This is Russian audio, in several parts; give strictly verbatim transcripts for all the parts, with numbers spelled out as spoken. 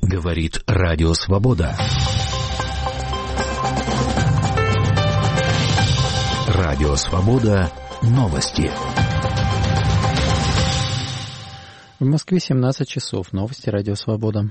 Говорит Радио Свобода. Радио Свобода. Новости. В Москве семнадцать часов. Новости Радио Свобода.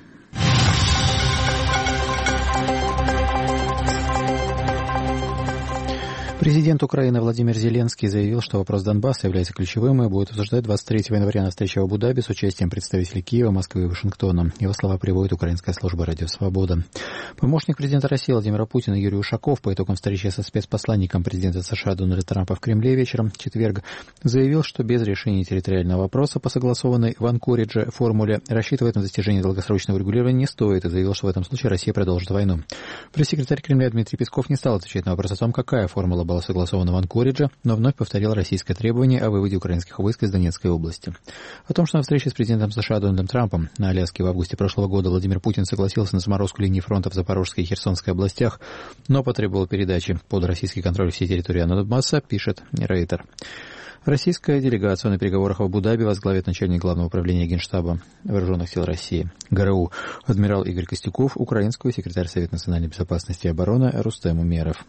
Президент Украины Владимир Зеленский заявил, что вопрос Донбасса является ключевым и будет обсуждать двадцать третьего января на встрече в Абу-Даби с участием представителей Киева, Москвы и Вашингтона. Его слова приводит украинская служба Радио Свобода. Помощник президента России Владимира Путина Юрий Ушаков по итогам встречи со спецпосланником президента США Дональда Трампа в Кремле вечером в четверг заявил, что без решения территориального вопроса по согласованной в Анкоридже формуле рассчитывать на достижение долгосрочного регулирования не стоит, и заявил, что в этом случае Россия продолжит войну. Пресс-секретарь Кремля Дмитрий Песков не стал отвечать на вопрос о том, какая формула была согласована в Анкоридже, но вновь повторил российское требование о выводе украинских войск из Донецкой области. О том, что на встрече с президентом США Дональдом Трампом на Аляске в августе прошлого года Владимир Путин согласился на заморозку линии фронта в Запорожской и Херсонской областях, но потребовал передачи под российский контроль всей территории Донбасса, пишет Рейтер. Российская делегация на переговорах в Абу-Даби возглавит начальник Главного управления Генштаба Вооруженных сил России ГРУ адмирал Игорь Костюков, украинского секретарь Совета национальной безопасности и обороны Рустем Умеров.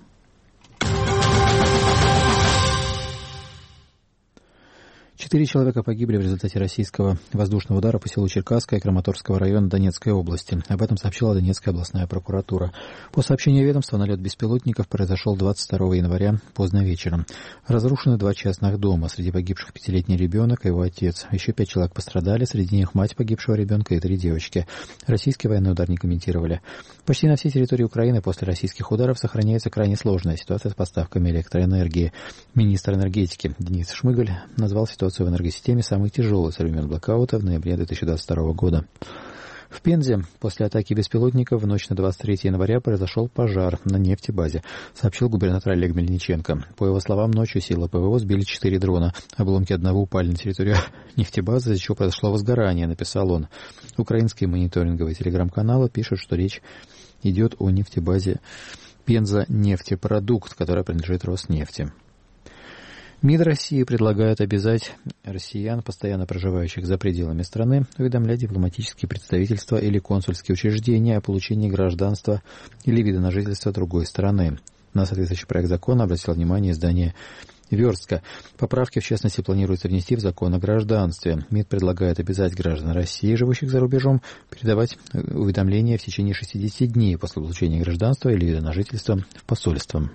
Четыре человека погибли в результате российского воздушного удара по селу Черкасское Краматорского района Донецкой области. Об этом сообщила Донецкая областная прокуратура. По сообщению ведомства, налет беспилотников произошел двадцать второго января поздно вечером. Разрушены два частных дома. Среди погибших пятилетний ребенок и его отец. Еще пять человек пострадали, среди них мать погибшего ребенка и три девочки. Российский военный удар не комментировали. Почти на всей территории Украины после российских ударов сохраняется крайне сложная ситуация с поставками электроэнергии. Министр энергетики Денис Шмыгаль назвал ситуацию в энергосистеме самой тяжелой со времен блокаута в ноябре две тысячи двадцать второго года. В Пензе после атаки беспилотников в ночь на двадцать третье января произошел пожар на нефтебазе, сообщил губернатор Олег Мельниченко. По его словам, ночью силы ПВО сбили четыре дрона. Обломки одного упали на территорию нефтебазы, из-за чего произошло возгорание, написал он. Украинские мониторинговые телеграм-каналы пишут, что речь идет о нефтебазе Пенза нефтепродукт, которая принадлежит Роснефти. МИД России предлагает обязать россиян, постоянно проживающих за пределами страны, уведомлять дипломатические представительства или консульские учреждения о получении гражданства или вида на жительство другой страны. На соответствующий проект закона обратило внимание издание «Верстка». Поправки, в частности, планируется внести в закон о гражданстве. МИД предлагает обязать граждан России, живущих за рубежом, передавать уведомления в течение шестидесяти дней после получения гражданства или вида на жительство в посольство.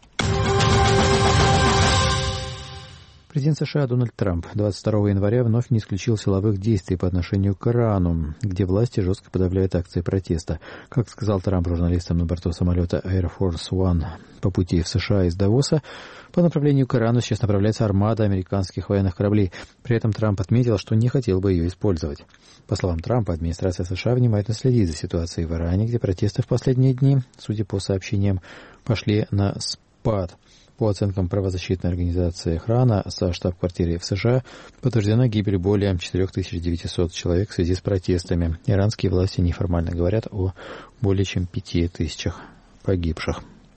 Президент США Дональд Трамп двадцать второго января вновь не исключил силовых действий по отношению к Ирану, где власти жестко подавляют акции протеста. Как сказал Трамп журналистам на борту самолета Air Force One по пути в США из Давоса, по направлению к Ирану сейчас направляется армада американских военных кораблей. При этом Трамп отметил, что не хотел бы ее использовать. По словам Трампа, администрация США внимательно следит за ситуацией в Иране, где протесты в последние дни, судя по сообщениям, пошли на спад. По оценкам правозащитной организации «Охрана» со штаб-квартиры в США подтверждена гибель более четыре тысячи девятьсот человек в связи с протестами. Иранские власти неформально говорят о более чем пяти тысячах погибших.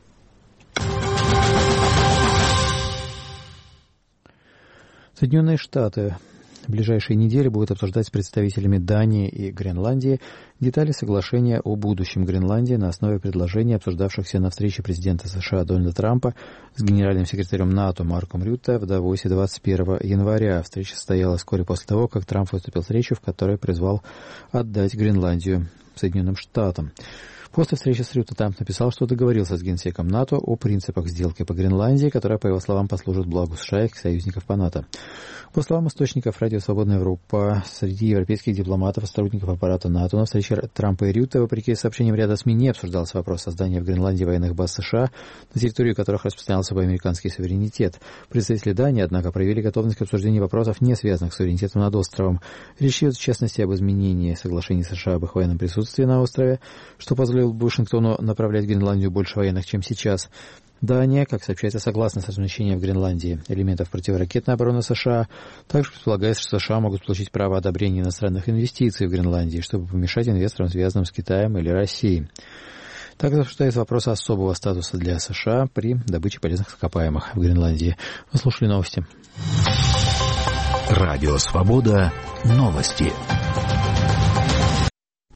Соединенные Штаты в ближайшие недели будут обсуждать с представителями Дании и Гренландии детали соглашения о будущем Гренландии на основе предложений, обсуждавшихся на встрече президента США Дональда Трампа с генеральным секретарем НАТО Марком Рютте в Давосе двадцать первого января. Встреча состоялась вскоре после того, как Трамп выступил с речью, в которой призвал отдать Гренландию Соединенным Штатам. После встречи с Рютте Трамп написал, что договорился с генсеком НАТО о принципах сделки по Гренландии, которая, по его словам, послужит благу США и их союзников по НАТО. По словам источников Радио Свободная Европа, среди европейских дипломатов и сотрудников аппарата НАТО на встрече Трампа и Рютте, вопреки сообщениям ряда СМИ, не обсуждался вопрос создания в Гренландии военных баз США, на территории которых распространялся бы американский суверенитет. Представители Дании, однако, проявили готовность к обсуждению вопросов, не связанных с суверенитетом над островом. Речь идет, в частности, об изменении соглашений США об их военном присутствии на острове, что позволило бы Вашингтону направлять в Гренландию больше военных, чем сейчас. Дания, как сообщается, согласна с размещением в Гренландии элементов противоракетной обороны США. Также предполагается, что США могут получить право одобрения иностранных инвестиций в Гренландии, чтобы помешать инвесторам, связанным с Китаем или Россией. Также обсуждается вопрос особого статуса для США при добыче полезных ископаемых в Гренландии. Вы слушали новости. Радио Свобода. Новости.